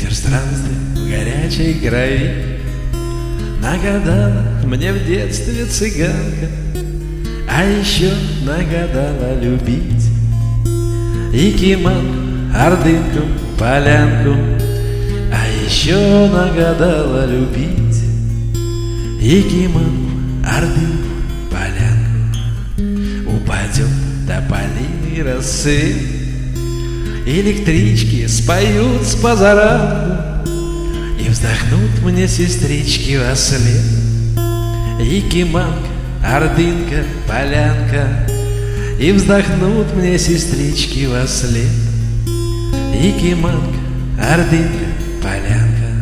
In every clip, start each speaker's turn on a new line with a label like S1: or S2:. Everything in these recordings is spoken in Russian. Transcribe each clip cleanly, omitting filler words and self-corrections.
S1: Ветер странствий в горячей крови нагадала мне в детстве цыганка, а еще нагадала любить Якиманку, Ордынку, Полянку, а еще нагадала любить Якиманку, Ордынку, Полянку. Упадет тополиный рассвет, электрички споют с позаранку, и вздохнут мне сестрички во след. Якиманка, Ордынка, Полянка, и вздохнут мне сестрички во след. Якиманка, Ордынка, Полянка.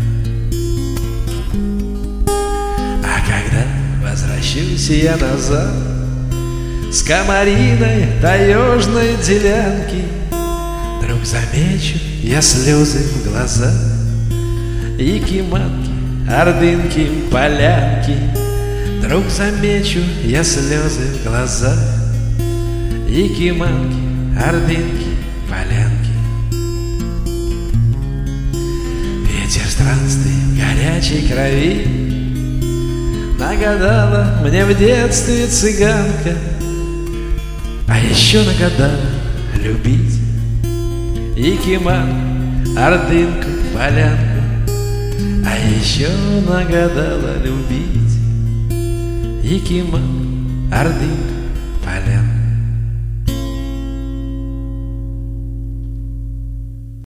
S1: А когда возвращусь я назад с комариной таежной делянки, вдруг замечу я слезы в глазах Якиманки, Ордынки, Полянки. Вдруг замечу я слезы в глазах Якиманки, Ордынки, Полянки. Ветер странствий в горячей крови нагадала мне в детстве цыганка, а еще нагадала любить Якиманку, Ордынку, Полянку, а еще нагадала любить Якиманку, Ордынку, Полянку.